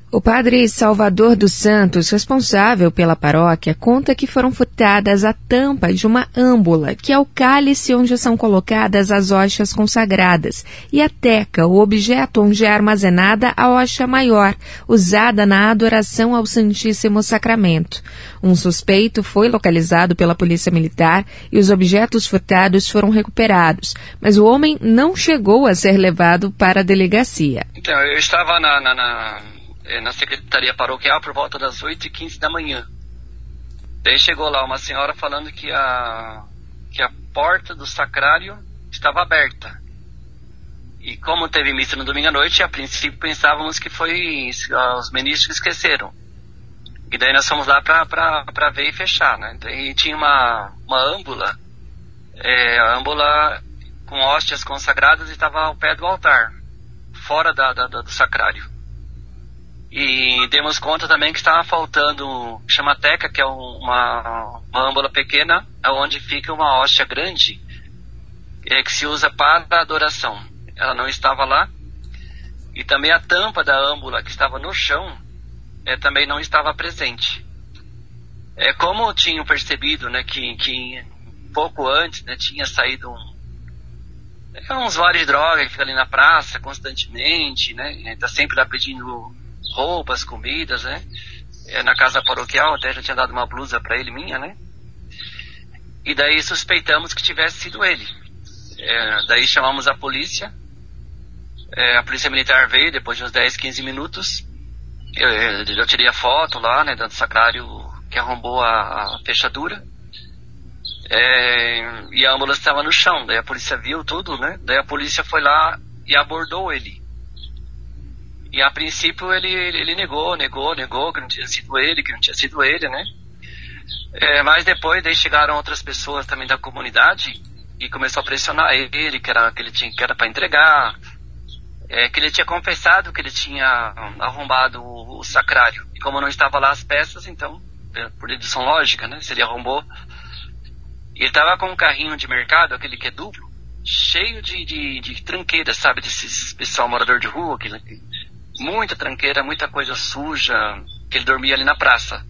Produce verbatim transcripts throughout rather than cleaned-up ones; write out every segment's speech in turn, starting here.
O padre Salvador dos Santos, responsável pela paróquia, conta que foram furtadas a tampa de uma âmbula, que é o cálice onde são colocadas as hóstias consagradas, e a teca, o objeto onde é armazenada a hóstia maior, usada na adoração ao Santíssimo Sacramento. Um suspeito foi localizado pela Polícia Militar e os objetos furtados foram recuperados, mas o homem não chegou a ser levado para a delegacia. Então, eu estava na... na, na... na secretaria paroquial por volta das oito e quinze da manhã. Daí chegou lá uma senhora falando que a, que a porta do sacrário estava aberta. E como teve missa no domingo à noite, a princípio pensávamos que foi os ministros que esqueceram. E daí nós fomos lá para ver e fechar, né? E tinha uma, uma âmbula, é, a âmbula com hóstias consagradas e estava ao pé do altar, fora da, da, do sacrário. E demos conta também que estava faltando chamateca, que é uma, uma âmbula pequena, onde fica uma hóstia grande, é, que se usa para a adoração. Ela não estava lá. E também a tampa da âmbula, que estava no chão, é, também não estava presente. É, como tinham percebido, né, que, que pouco antes, né, tinha saído um, é, uns vários de droga que fica ali na praça constantemente, né, está sempre lá pedindo roupas, comidas, né? É, na casa paroquial, até já tinha dado uma blusa para ele, minha, né? E daí suspeitamos que tivesse sido ele. É, daí chamamos a polícia. É, a polícia militar veio depois de uns dez, quinze minutos. Eu, eu, eu tirei a foto lá, né? Do sacrário que arrombou a, a fechadura. É, e a ambulância estava no chão. Daí a polícia viu tudo, né? Daí a polícia foi lá e abordou ele. E a princípio ele, ele negou, negou, negou que não tinha sido ele, que não tinha sido ele, né? É, mas depois daí chegaram outras pessoas também da comunidade e começou a pressionar ele, que era que ele tinha que era para entregar, é, que ele tinha confessado que ele tinha arrombado o, o sacrário. E como não estava lá as peças, então, por dedução lógica, né? Se ele arrombou. E ele estava com um carrinho de mercado, aquele que é duplo, cheio de, de, de tranqueiras, sabe? Desses pessoal morador de rua, aquele, muita tranqueira, muita coisa suja, que ele dormia ali na praça.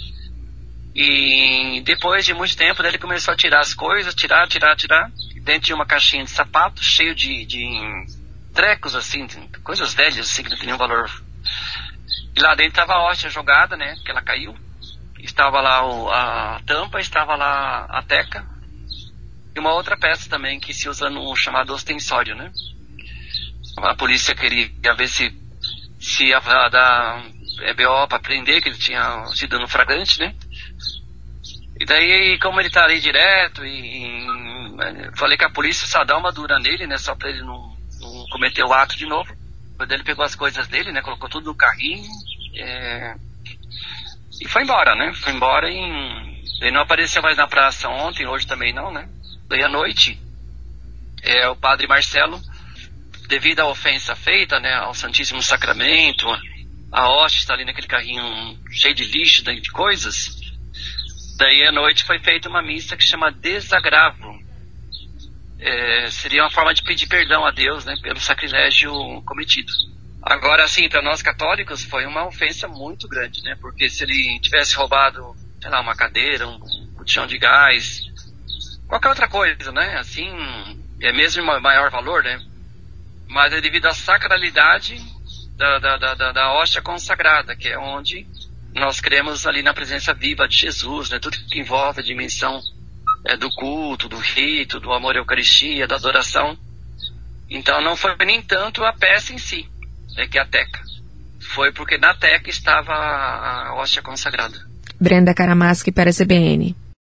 E depois de muito tempo, ele começou a tirar as coisas, tirar, tirar, tirar, dentro de uma caixinha de sapato, cheio de, de trecos, assim, coisas velhas, assim, que não tinham valor. E lá dentro estava a hóstia jogada, né, que ela caiu. Estava lá o, a tampa, estava lá a teca. E uma outra peça também, que se usa no chamado ostensório, né. A polícia queria ver se se ia dar B O para prender, que ele tinha sido no flagrante, né? E daí, como ele tá ali direto, e, e falei que a polícia só dá uma dura nele, né? Só para ele não, não cometer o ato de novo. Depois ele pegou as coisas dele, né? Colocou tudo no carrinho, é, e foi embora, né? Foi embora e ele não apareceu mais na praça ontem, hoje também não, né? Daí à noite, é, o padre Marcelo, devido à ofensa feita, né, ao Santíssimo Sacramento, a hóstia está ali naquele carrinho cheio de lixo, de coisas. Daí à noite foi feita uma missa que chama desagravo. É, seria uma forma de pedir perdão a Deus, né, pelo sacrilégio cometido. Agora, assim, para nós católicos foi uma ofensa muito grande, né, porque se ele tivesse roubado, sei lá, uma cadeira, um botijão de gás, qualquer outra coisa, né, assim, é mesmo de maior valor, né, mas é devido à sacralidade da, da, da, da hóstia consagrada, que é onde nós cremos ali na presença viva de Jesus, né? Tudo que envolve a dimensão é, do culto, do rito, do amor à Eucaristia, da adoração. Então não foi nem tanto a peça em si, né, que é a teca. Foi porque na teca estava a hóstia consagrada. Brenda Caramaschi para a C B N.